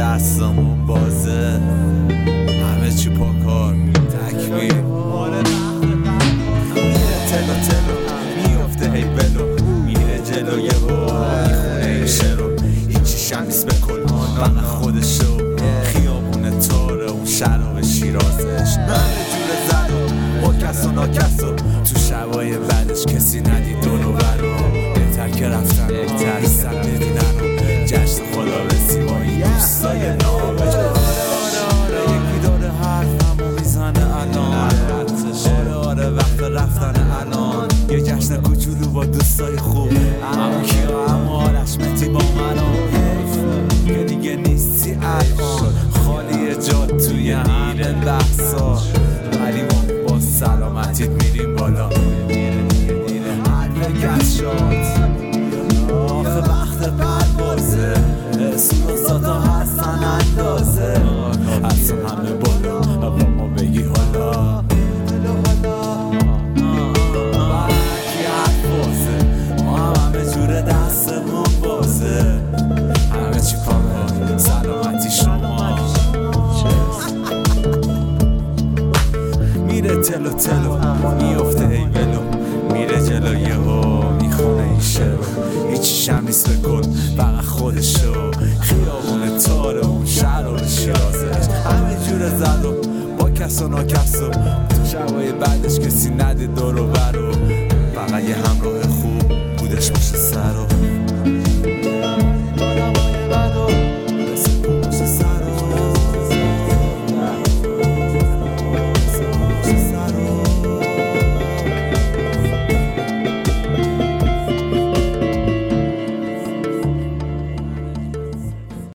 دستمون بازه، همه چی پاکار تکبیر. میره تلو تلو میفته ای بلو، میره جلو یهو میخونه این شعرو. هیچی شمیس به کل فقط خودشو، خیابون تاره اون شراب شیرازش. همه جور زد و با کس و ناکس و تو شبای بعدش کسی ندید دونو برو. بهتر که رفتن بهتر سر ببینن و جشن خدا رسی با این دوستای نامش. یکی داره حرفمو میزنه الان، آره وقت رفتن الان. یه جشن کوچولو با دوستای خوب، همون کیا همون آرش متی با منو. که دیگه نیستی الان، خالی جات توی این بحثا، ولی ما با سلامتیت میریم بالا. هر گشات آخه وقت پروازه، اسم و ذاتا هستن اندازه، اصلا همه بالا با ما بگی حالا. برکی حرفازه، ما همه جور دستمون بازه، همه چی پاکا سلامتی شما. میره تلو تلو میفته ای بلو، میره جلو یهو میخونه این شعرو. هیچی شمیس بکن فقط خودشو، خیابون تاره اون شراب شیرازش. همه جور زد و با کس و ناکس و تو شبای بعدش کسی نده دور و برو. فقط یه همراه خوب بودش باشه سر